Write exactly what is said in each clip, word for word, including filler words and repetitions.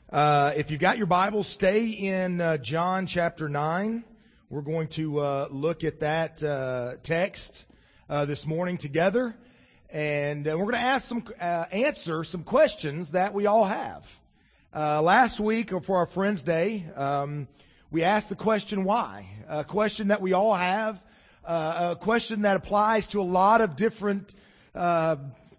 Uh, if you've got your Bible, stay in uh, John chapter nine. We're going to uh, look at that uh, text uh, this morning together. And uh, we're going to ask some, uh, answer some questions that we all have. Uh, last week, for our Friends Day, um, we asked the question, why? A question that we all have, uh, a question that applies to a lot of different uh,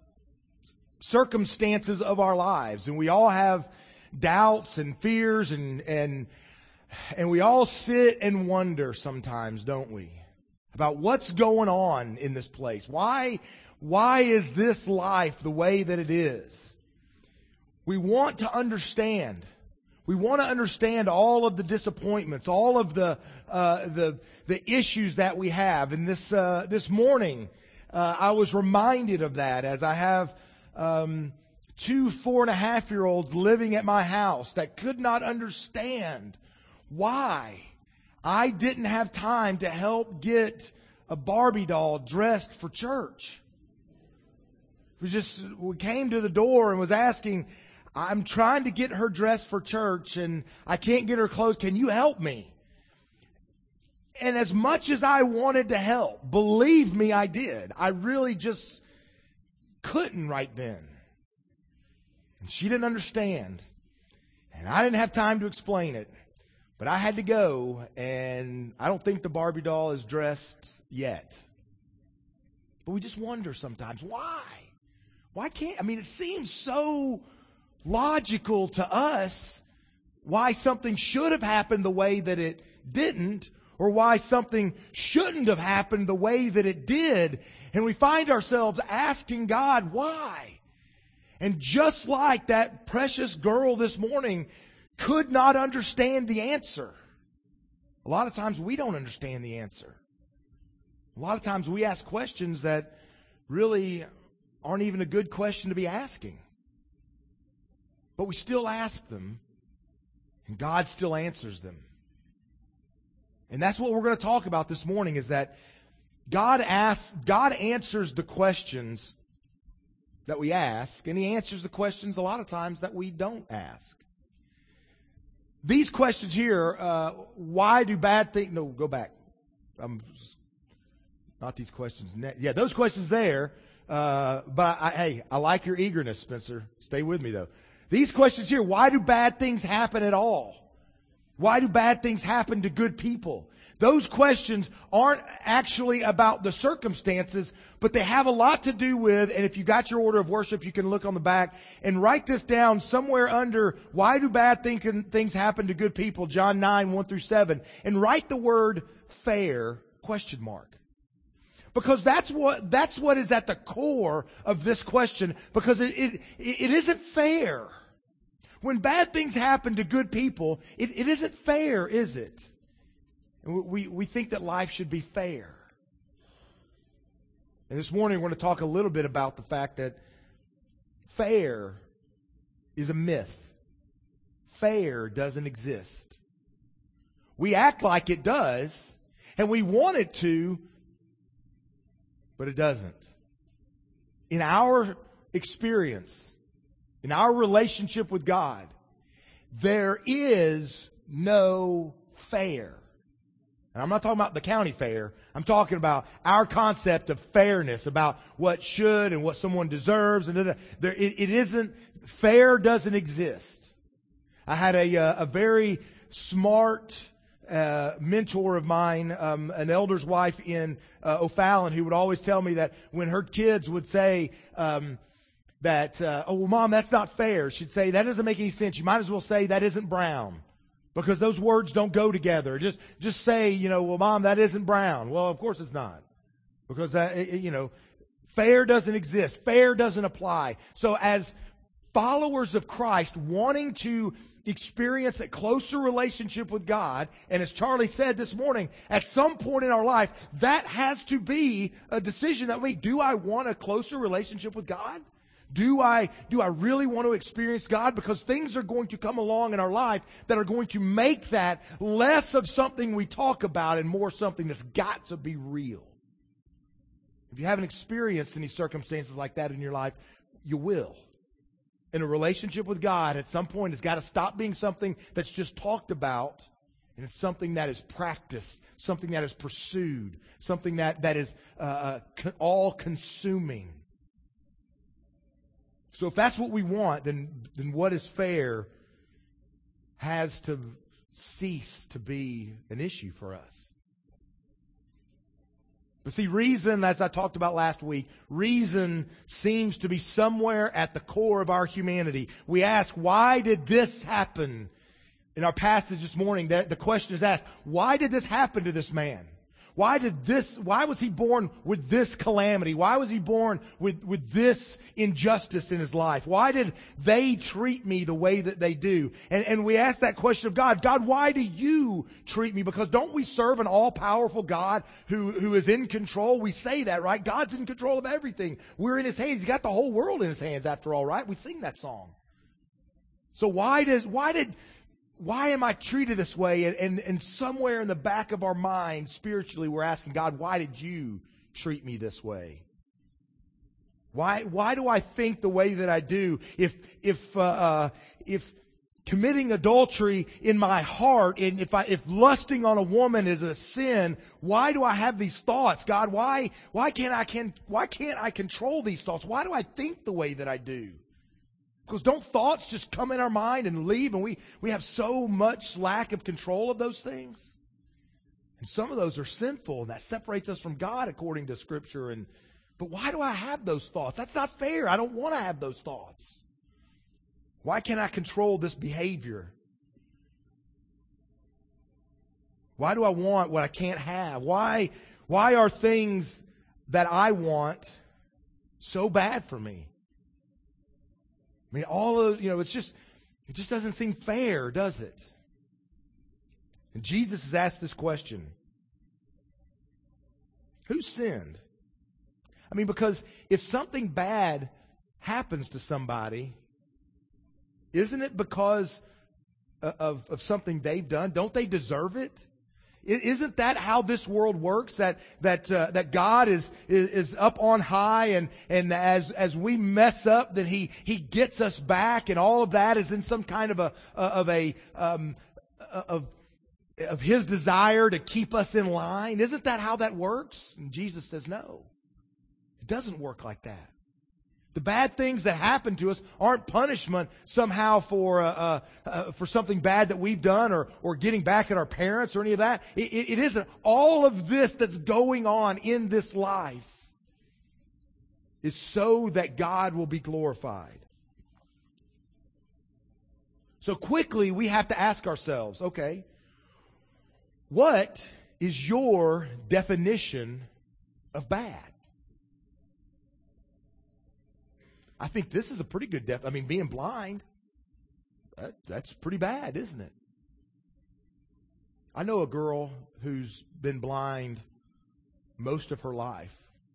circumstances of our lives. And we all have doubts and fears, and and and we all sit and wonder sometimes, don't we, about what's going on in this place. Why, why is this life the way that it is? We want to understand. We want to understand all of the disappointments, all of the uh, the the issues that we have. And this uh, this morning, uh, I was reminded of that as I have um, two four and a half year olds living at my house that could not understand why I didn't have time to help get a Barbie doll dressed for church. We just we came to the door and was asking, I'm trying to get her dressed for church and I can't get her clothes. Can you help me? And as much as I wanted to help, believe me, I did. I really just couldn't right then. And she didn't understand. And I didn't have time to explain it. But I had to go, and I don't think the Barbie doll is dressed yet. But we just wonder sometimes, why? Why can't, I mean, it seems so logical to us why something should have happened the way that it didn't, or why something shouldn't have happened the way that it did. And we find ourselves asking God, why? And just like that precious girl this morning could not understand the answer, a lot of times we don't understand the answer. A lot of times we ask questions that really aren't even a good question to be asking. But we still ask them, and God still answers them. And that's what we're going to talk about this morning, is that God asks, God answers the questions that we ask, and He answers the questions a lot of times that we don't ask. These questions here, uh, why do bad things, no, go back. Um, not these questions. Yeah, those questions there, uh, but I, hey, I like your eagerness, Spencer. Stay with me though. These questions here, why do bad things happen at all? Why do bad things happen to good people? Those questions aren't actually about the circumstances, but they have a lot to do with, and if you got your order of worship, you can look on the back and write this down somewhere under, why do bad think, things happen to good people? John nine, one through seven. And write the word fair, question mark. Because that's what, that's what is at the core of this question, because it, it, it isn't fair. When bad things happen to good people, it, it isn't fair, is it? And we, we think that life should be fair. And this morning we're going to talk a little bit about the fact that fair is a myth. Fair doesn't exist. We act like it does, and we want it to, but it doesn't. In our experience, in our relationship with God, there is no fair. And I'm not talking about the county fair. I'm talking about our concept of fairness, about what should and what someone deserves. And there, it, it isn't, fair doesn't exist. I had a, a very smart uh, mentor of mine, um, an elder's wife in uh, O'Fallon, who would always tell me that when her kids would say, um, that, uh, oh, well, Mom, that's not fair. She'd say, that doesn't make any sense. You might as well say, that isn't brown. Because those words don't go together. Just, just say, you know, well, Mom, that isn't brown. Well, of course it's not. Because that, you know, fair doesn't exist. Fair doesn't apply. So as followers of Christ, wanting to experience a closer relationship with God, and as Charlie said this morning, at some point in our life, that has to be a decision that we, do I want a closer relationship with God? Do I, do I really want to experience God? Because things are going to come along in our life that are going to make that less of something we talk about and more something that's got to be real. If you haven't experienced any circumstances like that in your life, you will. in a relationship with God at some point has got to stop being something that's just talked about, and it's something that is practiced, something that is pursued, something that, that is uh, uh, co- all-consuming. So if that's what we want, then, then what is fair has to cease to be an issue for us. But see, reason, as I talked about last week, reason seems to be somewhere at the core of our humanity. We ask, why did this happen? In our passage this morning, the, the question is asked, why did this happen to this man? Why did this, why was he born with this calamity? Why was he born with, with this injustice in his life? Why did they treat me the way that they do? And, and we ask that question of God, God, why do you treat me? Because don't we serve an all-powerful God who, who is in control? We say that, right? God's in control of everything. We're in his hands. He's got the whole world in his hands after all, right? We sing that song. So why does, why did, Why am I treated this way? And, and, and somewhere in the back of our mind, spiritually, we're asking, God, why did you treat me this way? Why, why do I think the way that I do? If, if, uh, uh, if committing adultery in my heart, and if I, if lusting on a woman is a sin, why do I have these thoughts? God, why, why can't I, can, why can't I control these thoughts? Why do I think the way that I do? Because don't thoughts just come in our mind and leave, and we, we have so much lack of control of those things? And some of those are sinful, and that separates us from God according to Scripture. And but why do I have those thoughts? That's not fair. I don't want to have those thoughts. Why can't I control this behavior? Why do I want what I can't have? Why, why are things that I want so bad for me? I mean, all of, you know, it's just, it just doesn't seem fair, does it? And Jesus has asked this question. Who sinned? I mean, because if something bad happens to somebody, isn't it because of, of something they've done? Don't they deserve it? Isn't that how this world works? That that uh, that God is, is is up on high, and and as as we mess up, then He He gets us back, and all of that is in some kind of a of a um, of of His desire to keep us in line. Isn't that how that works? And Jesus says no, it doesn't work like that. The bad things that happen to us aren't punishment somehow for uh, uh, uh, for something bad that we've done, or or getting back at our parents or any of that. It, it, it isn't. All of this that's going on in this life is so that God will be glorified. So quickly we have to ask ourselves, okay, what is your definition of bad? I think this is a pretty good def. I mean, being blind, that, that's pretty bad, isn't it? I know a girl who's been blind most of her life.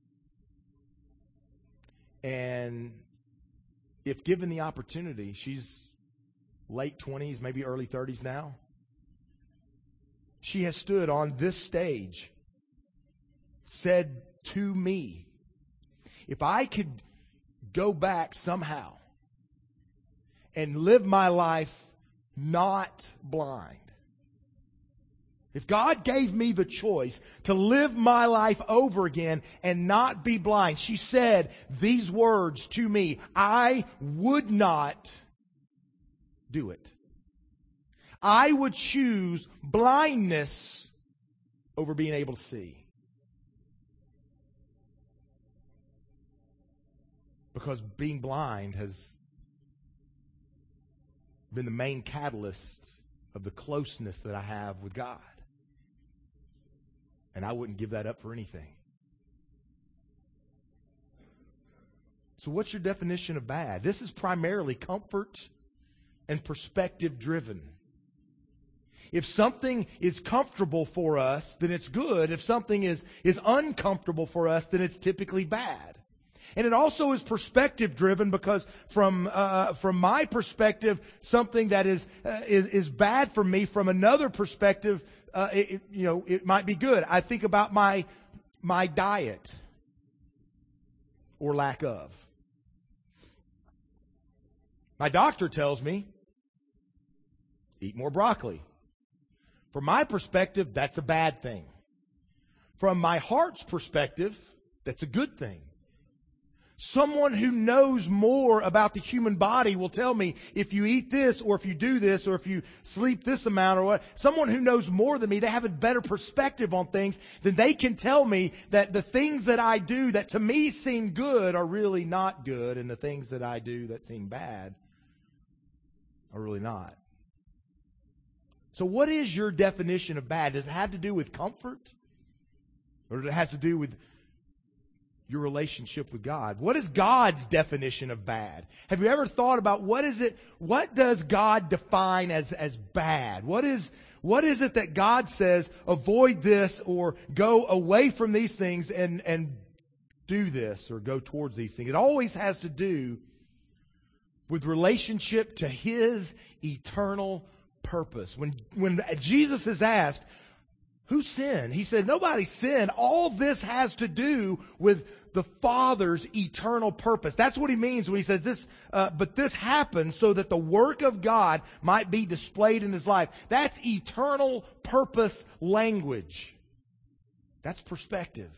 And if given the opportunity, she's late twenties, maybe early thirties now. She has stood on this stage, said to me, if I could go back somehow and live my life not blind. If God gave me the choice to live my life over again and not be blind, she said these words to me, I would not do it. I would choose blindness over being able to see. Because being blind has been the main catalyst of the closeness that I have with God. And I wouldn't give that up for anything. So what's your definition of bad? This is primarily comfort and perspective driven. If something is comfortable for us, then it's good. If something is, is uncomfortable for us, then it's typically bad. And it also is perspective driven, because from uh, from my perspective, something that is uh, is is bad for me, from another perspective, uh, it, it, you know, it might be good. I think about my my diet or lack of. My doctor tells me, eat more broccoli. From my perspective, that's a bad thing. From my heart's perspective, that's a good thing. Someone who knows more about the human body will tell me if you eat this or if you do this or if you sleep this amount or what. Someone who knows more than me, they have a better perspective on things, then they can tell me that the things that I do that to me seem good are really not good, and the things that I do that seem bad are really not. So what is your definition of bad? Does it have to do with comfort? Or does it have to do with your relationship with God? What is God's definition of bad? Have you ever thought about what is it, what does God define as, as bad? What is, what is it that God says, avoid this or go away from these things and, and do this or go towards these things? It always has to do with relationship to His eternal purpose. When, when Jesus is asked, who sinned? He said, nobody sinned. All this has to do with the Father's eternal purpose. That's what He means when He says this, uh, but this happened so that the work of God might be displayed in His life. That's eternal purpose language. That's perspective.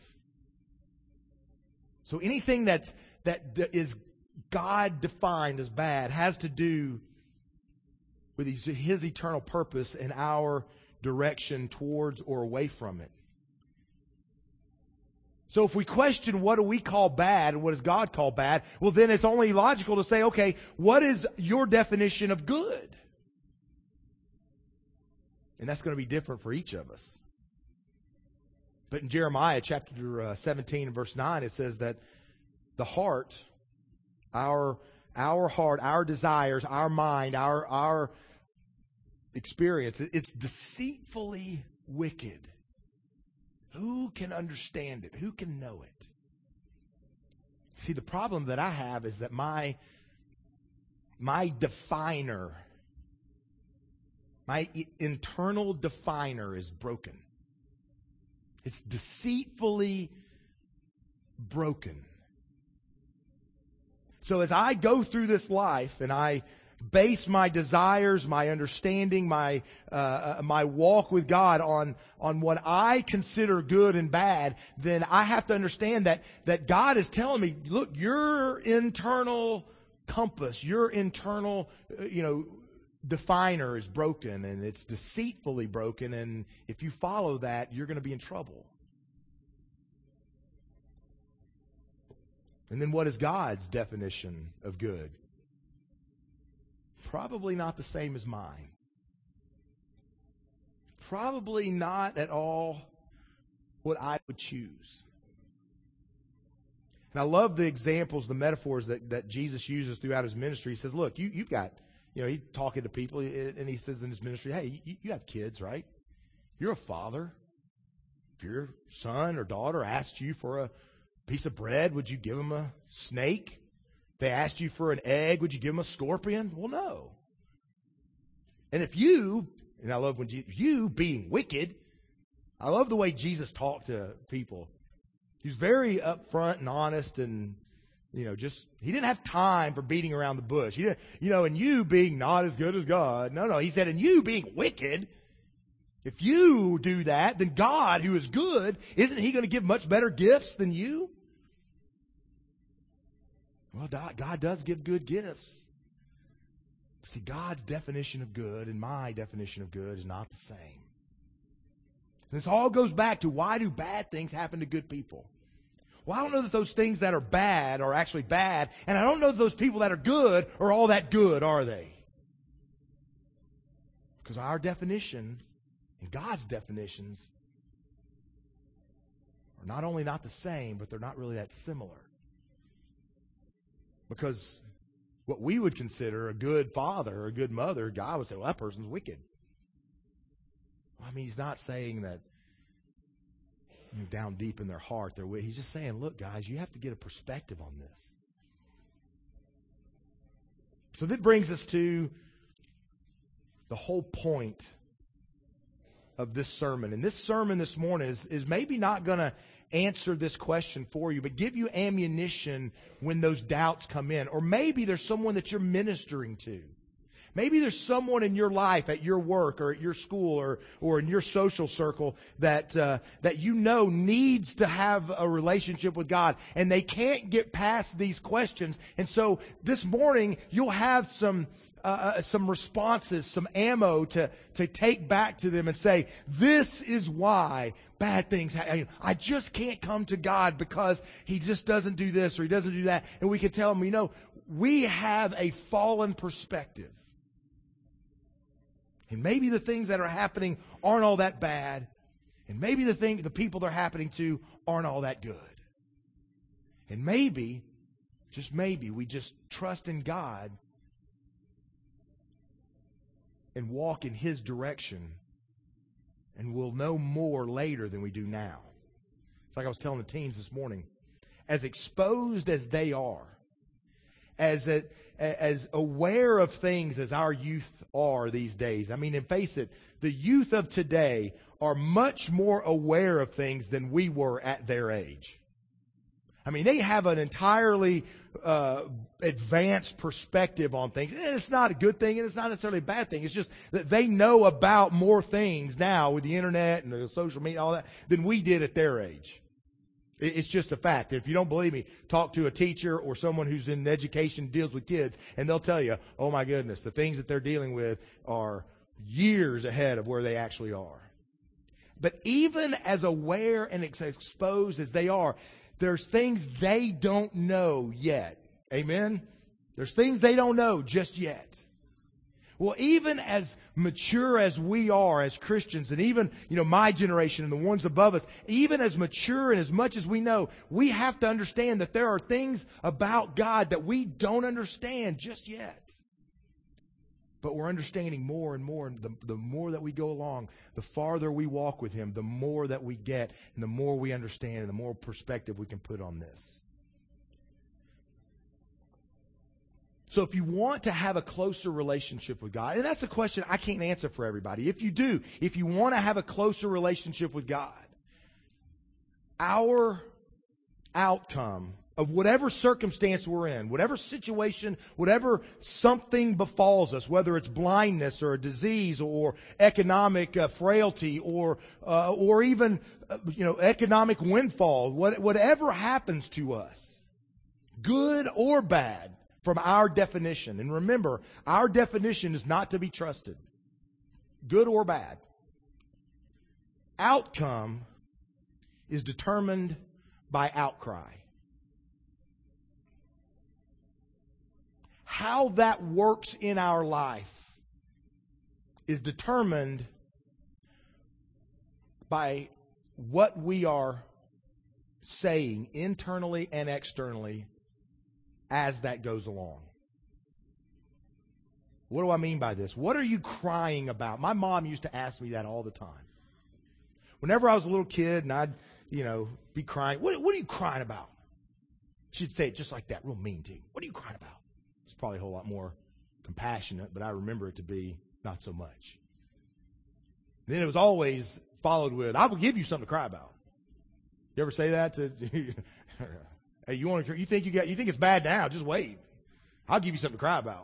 So anything that's, that is God defined as bad has to do with His, His eternal purpose and our direction towards or away from it. So if we question what do we call bad and what does God call bad, well then it's only logical to say, okay, what is your definition of good? And that's going to be different for each of us. But in Jeremiah chapter uh, seventeen and verse nine, it says that the heart, our our heart, our desires, our mind, our our experience, it's deceitfully wicked. Who can understand it? Who can know it? See, the problem that I have is that my my definer, my internal definer is broken. It's deceitfully broken. So as I go through this life and I base my desires, my understanding, my uh, my walk with God on on what I consider good and bad, then I have to understand that that God is telling me, look, your internal compass, your internal, uh, you know, definer is broken, and it's deceitfully broken, and if you follow that, you're going to be in trouble. And then what is God's definition of good? Probably not the same as mine. Probably not at all what I would choose. And I love the examples, the metaphors that, that Jesus uses throughout His ministry. He says, look, you, you've got, you know, he's talking to people, and He says in His ministry, hey, you, you have kids, right? You're a father. If your son or daughter asked you for a piece of bread, would you give them a snake? They asked you for an egg, would you give them a scorpion? Well, no. And if you, and I love when Jesus, you being wicked, I love the way Jesus talked to people. He was very upfront and honest, and, you know, just, He didn't have time for beating around the bush. He didn't, you know, and you being not as good as God. No, no, He said, and you being wicked, if you do that, then God, who is good, isn't He going to give much better gifts than you? Well, God does give good gifts. See, God's definition of good and my definition of good is not the same. This all goes back to, why do bad things happen to good people? Well, I don't know that those things that are bad are actually bad, and I don't know that those people that are good are all that good, are they? Because our definitions and God's definitions are not only not the same, but they're not really that similar. Because what we would consider a good father or a good mother, God would say, well, that person's wicked. Well, I mean, He's not saying that, you know, down deep in their heart they're wicked. He's just saying, look, guys, you have to get a perspective on this. So that brings us to the whole point of this sermon. And this sermon this morning is, is maybe not going to answer this question for you, but give you ammunition when those doubts come in. Or maybe there's someone that you're ministering to. Maybe there's someone in your life, at your work or at your school or, or in your social circle that, uh, that you know needs to have a relationship with God, and they can't get past these questions. And so this morning, you'll have some, uh, some responses, some ammo to, to take back to them and say, this is why bad things happen. I just can't come to God because He just doesn't do this or He doesn't do that. And we can tell them, you know, we have a fallen perspective. And maybe the things that are happening aren't all that bad. And maybe the thing, the people they're happening to aren't all that good. And maybe, just maybe, we just trust in God and walk in His direction, and we'll know more later than we do now. It's like I was telling the teens this morning. As exposed as they are, as a, as aware of things as our youth are these days. I mean, and face it, the youth of today are much more aware of things than we were at their age. I mean, they have an entirely uh, advanced perspective on things. And it's not a good thing, and it's not necessarily a bad thing. It's just that they know about more things now with the internet and the social media, all that, than we did at their age. It's just a fact. If you don't believe me, talk to a teacher or someone who's in education, deals with kids, and they'll tell you, oh my goodness, the things that they're dealing with are years ahead of where they actually are. But even as aware and exposed as they are, there's things they don't know yet. Amen? There's things they don't know just yet. Well, even as mature as we are as Christians, and even, you know, my generation and the ones above us, even as mature and as much as we know, we have to understand that there are things about God that we don't understand just yet. But we're understanding more and more, and the, the more that we go along, the farther we walk with Him, the more that we get, and the more we understand, and the more perspective we can put on this. So if you want to have a closer relationship with God, and that's a question I can't answer for everybody. If you do, if you want to have a closer relationship with God, our outcome of whatever circumstance we're in, whatever situation, whatever something befalls us, whether it's blindness or a disease or economic uh, frailty or uh, or even uh, you know economic windfall, what, whatever happens to us, good or bad, from our definition. And remember, our definition is not to be trusted, good or bad. Outcome is determined by outcry. How that works in our life is determined by what we are saying internally and externally as that goes along. What do I mean by this? What are you crying about? My mom used to ask me that all the time. Whenever I was a little kid and I'd, you know, be crying, what, what are you crying about? She'd say it just like that, real mean to you. What are you crying about? It's probably a whole lot more compassionate, but I remember it to be not so much. And then it was always followed with, I will give you something to cry about. You ever say that to... Hey, you want to? You think you got? You think it's bad now? Just wait. I'll give you something to cry about.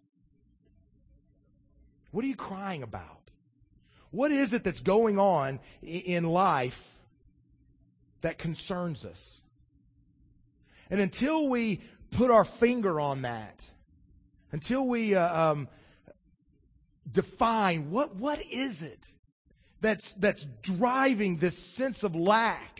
What are you crying about? What is it that's going on in life that concerns us? And until we put our finger on that, until we uh, um, define what what is it that's that's driving this sense of lack.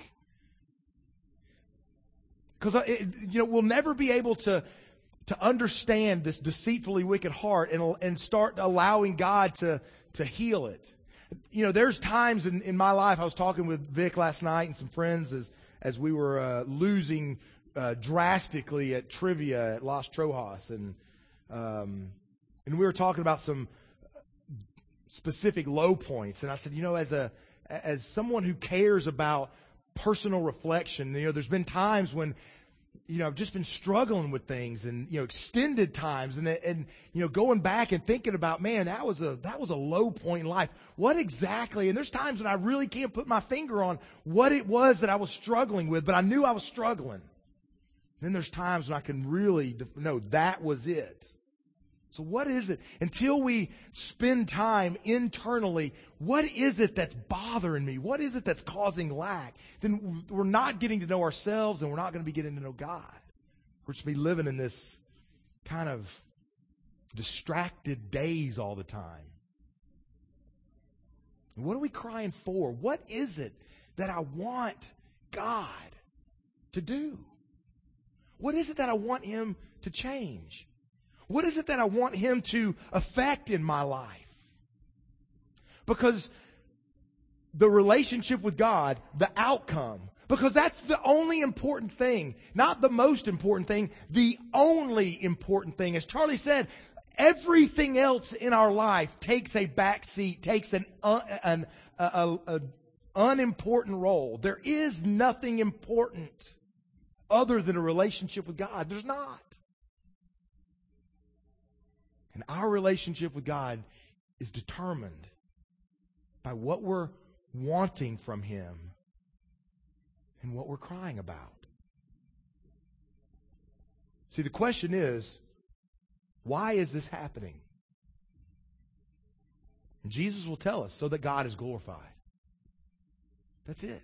Because, you know, we'll never be able to, to understand this deceitfully wicked heart and, and start allowing God to, to heal it. You know, there's times in, in my life, I was talking with Vic last night and some friends as, as we were uh, losing uh, drastically at trivia at Las Trojas. And, um, and we were talking about some specific low points. And I said, you know, as a as someone who cares about personal reflection, you know, there's been times when you know, I've just been struggling with things and, you know, extended times and, and, you know, going back and thinking about, man, that was a, that was a low point in life. What exactly? And there's times when I really can't put my finger on what it was that I was struggling with, but I knew I was struggling. Then there's times when I can really def- know that was it. So what is it? Until we spend time internally, what is it that's bothering me? What is it that's causing lack? Then we're not getting to know ourselves and we're not going to be getting to know God. We're just be living in this kind of distracted days all the time. And what are we crying for? What is it that I want God to do? What is it that I want Him to change? What is it that I want Him to affect in my life? Because the relationship with God, the outcome, because that's the only important thing, not the most important thing, the only important thing. As Charlie said, everything else in our life takes a back seat, takes an, uh, an a, a, a unimportant role. There is nothing important other than a relationship with God. There's not. And our relationship with God is determined by what we're wanting from Him and what we're crying about. See, the question is, why is this happening? And Jesus will tell us, so that God is glorified. That's it.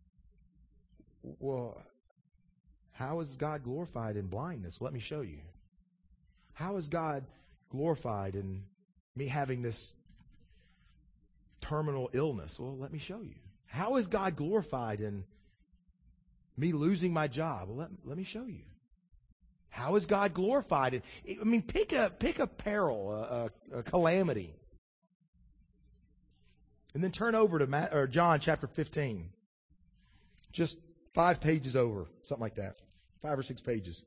Well, how is God glorified in blindness? Let me show you. How is God glorified in me having this terminal illness? Well, let me show you. How is God glorified in me losing my job? Well, let, let me show you. How is God glorified in, I mean, pick a pick a peril, a, a, a calamity. And then turn over to Matt, or John chapter fifteen. Just five pages over, something like that. Five or six pages.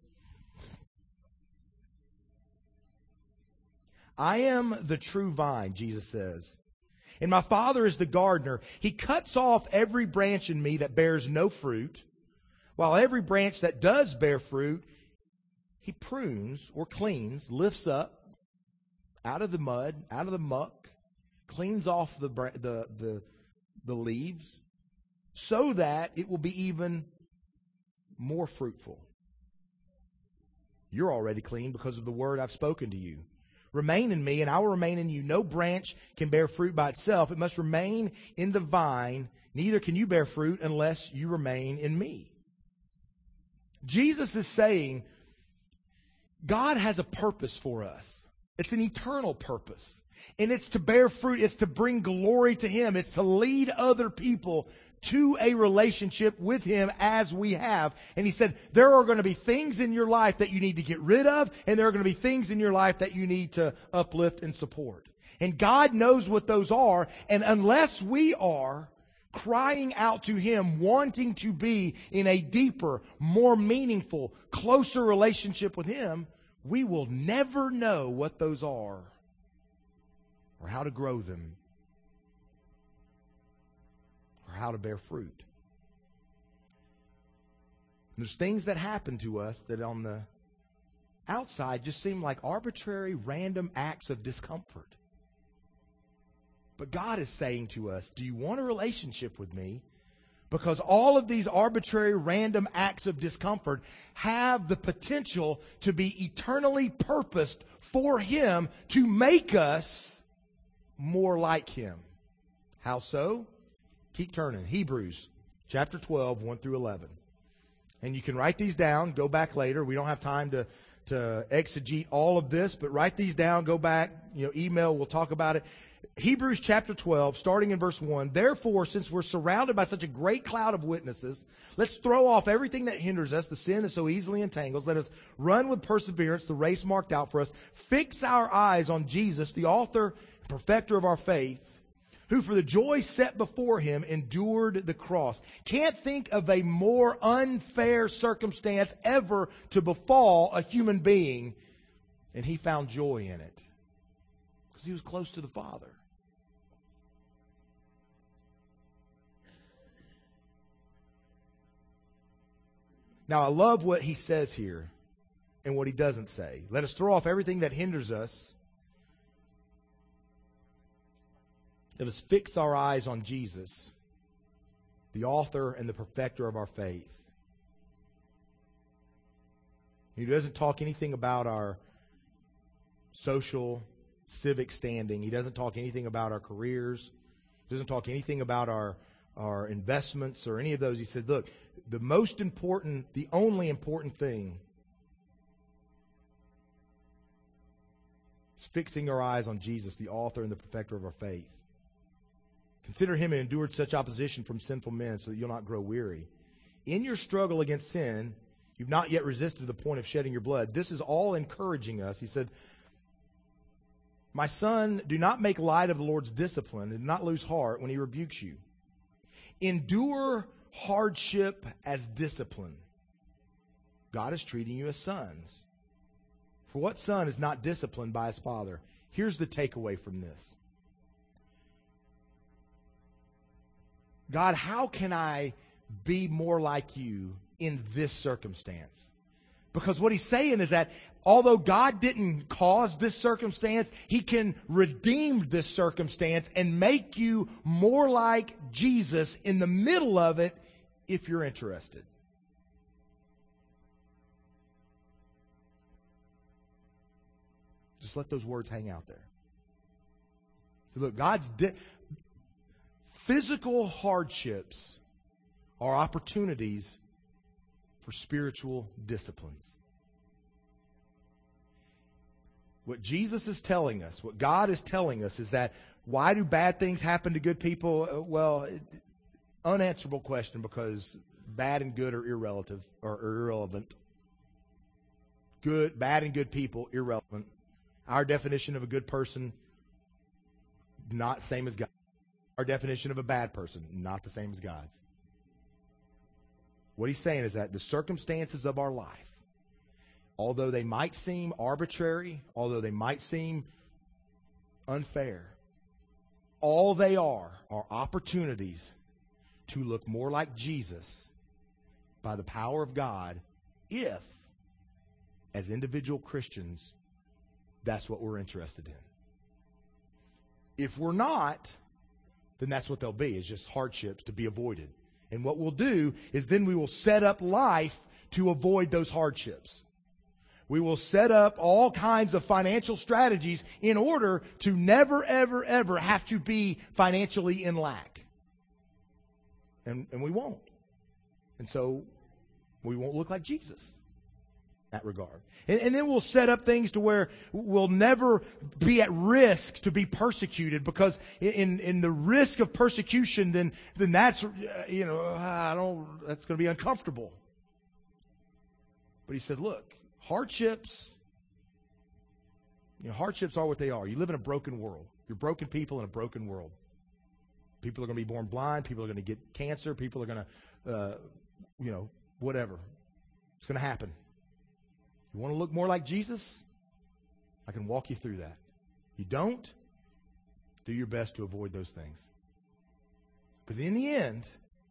I am the true vine, Jesus says, and my Father is the gardener. He cuts off every branch in me that bears no fruit, while every branch that does bear fruit, He prunes or cleans, lifts up out of the mud, out of the muck, cleans off the the the, the leaves, so that it will be even more fruitful. You're already clean because of the word I've spoken to you. Remain in me, and I will remain in you. No branch can bear fruit by itself. It must remain in the vine. Neither can you bear fruit unless you remain in me. Jesus is saying God has a purpose for us. It's an eternal purpose. And it's to bear fruit. It's to bring glory to Him. It's to lead other people to a relationship with Him as we have. And He said, there are going to be things in your life that you need to get rid of, and there are going to be things in your life that you need to uplift and support. And God knows what those are, and unless we are crying out to Him, wanting to be in a deeper, more meaningful, closer relationship with Him, we will never know what those are or how to grow them, or how to bear fruit. There's things that happen to us that on the outside just seem like arbitrary, random acts of discomfort. But God is saying to us, do you want a relationship with me? Because all of these arbitrary, random acts of discomfort have the potential to be eternally purposed for Him to make us more like Him. How so? Keep turning. Hebrews chapter twelve, one through eleven. And you can write these down. Go back later. We don't have time to, to exegete all of this, but write these down. Go back. You know, email. We'll talk about it. Hebrews chapter twelve, starting in verse one. Therefore, since we're surrounded by such a great cloud of witnesses, let's throw off everything that hinders us, the sin that so easily entangles. Let us run with perseverance the race marked out for us. Fix our eyes on Jesus, the author and perfecter of our faith, who for the joy set before Him endured the cross. Can't think of a more unfair circumstance ever to befall a human being, and He found joy in it because He was close to the Father. Now, I love what he says here and what he doesn't say. Let us throw off everything that hinders us. Let us fix our eyes on Jesus, the author and the perfecter of our faith. He doesn't talk anything about our social, civic standing. He doesn't talk anything about our careers. He doesn't talk anything about our, our investments or any of those. He said, look, the most important, the only important thing is fixing our eyes on Jesus, the author and the perfecter of our faith. Consider him who endured such opposition from sinful men so that you'll not grow weary. In your struggle against sin, you've not yet resisted to the point of shedding your blood. This is all encouraging us. He said, my son, do not make light of the Lord's discipline and do not lose heart when he rebukes you. Endure hardship as discipline. God is treating you as sons. For what son is not disciplined by his father? Here's the takeaway from this. God, how can I be more like you in this circumstance? Because what he's saying is that although God didn't cause this circumstance, he can redeem this circumstance and make you more like Jesus in the middle of it if you're interested. Just let those words hang out there. So look, God's di- physical hardships are opportunities for spiritual disciplines. What Jesus is telling us, what God is telling us is that why do bad things happen to good people? Well, unanswerable question, because bad and good are irrelative or irrelevant. Good, bad and good people, irrelevant. Our definition of a good person, not same as God. Our definition of a bad person, not the same as God's. What he's saying is that the circumstances of our life, although they might seem arbitrary, although they might seem unfair, all they are are opportunities to look more like Jesus by the power of God if, as individual Christians, that's what we're interested in. If we're not, then that's what they'll be. It's just hardships to be avoided. And what we'll do is then we will set up life to avoid those hardships. We will set up all kinds of financial strategies in order to never, ever, ever have to be financially in lack. And, and we won't. And so we won't look like Jesus in that regard. And, and then we'll set up things to where we'll never be at risk to be persecuted, because in, in the risk of persecution, then, then that's, you know, I don't, that's going to be uncomfortable. But he said, look, hardships, you know, hardships are what they are. You live in a broken world. You're broken people in a broken world. People are going to be born blind. People are going to get cancer. People are going to, uh, you know, whatever. It's going to happen. You want to look more like Jesus? I can walk you through that. You don't? Do your best to avoid those things. But in the end,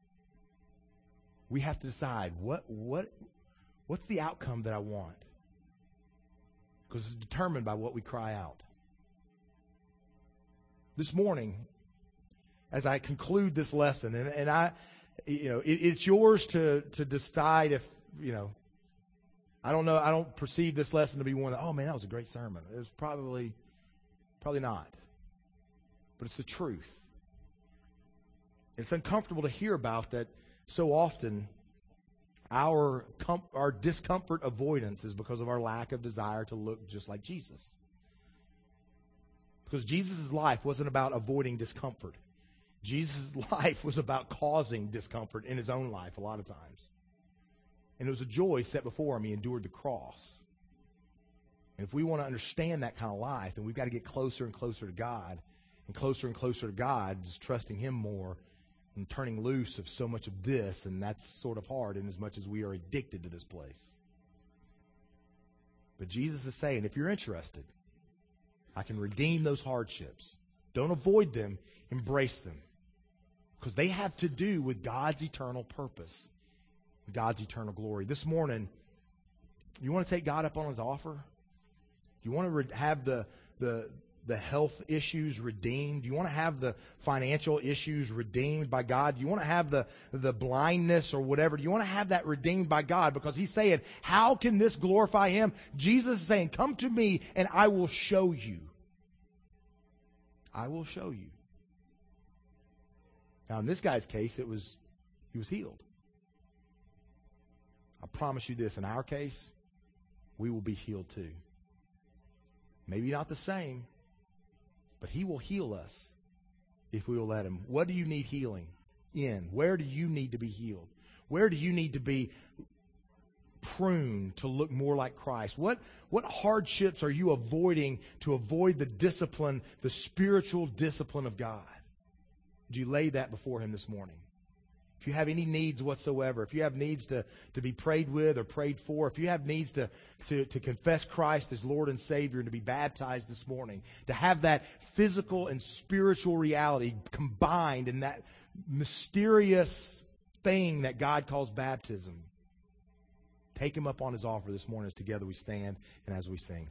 we have to decide what what what's the outcome that I want. Because it's determined by what we cry out. This morning, as I conclude this lesson, and, and I, you know, it, it's yours to to decide if, you know, I don't know, I don't perceive this lesson to be one that, oh man, that was a great sermon. It was probably, probably not. But it's the truth. It's uncomfortable to hear about that so often. Our com- our discomfort avoidance is because of our lack of desire to look just like Jesus. Because Jesus' life wasn't about avoiding discomfort. Jesus' life was about causing discomfort in his own life a lot of times. And it was a joy set before him. He endured the cross. And if we want to understand that kind of life, then we've got to get closer and closer to God. And closer and closer to God, just trusting him more and turning loose of so much of this. And that's sort of hard in as much as we are addicted to this place. But Jesus is saying, if you're interested, I can redeem those hardships. Don't avoid them. Embrace them. Because they have to do with God's eternal purpose God's eternal glory. This morning, you want to take God up on His offer? You want to re- have the, the, the health issues redeemed? You want to have the financial issues redeemed by God? You want to have the, the blindness or whatever? Do you want to have that redeemed by God? Because He's saying, how can this glorify Him? Jesus is saying, come to me and I will show you. I will show you. Now, in this guy's case, it was, he was healed. I promise you this, in our case, we will be healed too. Maybe not the same, but He will heal us if we will let Him. What do you need healing in? Where do you need to be healed? Where do you need to be pruned to look more like Christ? What, what hardships are you avoiding to avoid the discipline, the spiritual discipline of God? Would you lay that before Him this morning? If you have any needs whatsoever, if you have needs to, to be prayed with or prayed for, if you have needs to, to, to confess Christ as Lord and Savior and to be baptized this morning, to have that physical and spiritual reality combined in that mysterious thing that God calls baptism, take Him up on His offer this morning as together we stand and as we sing.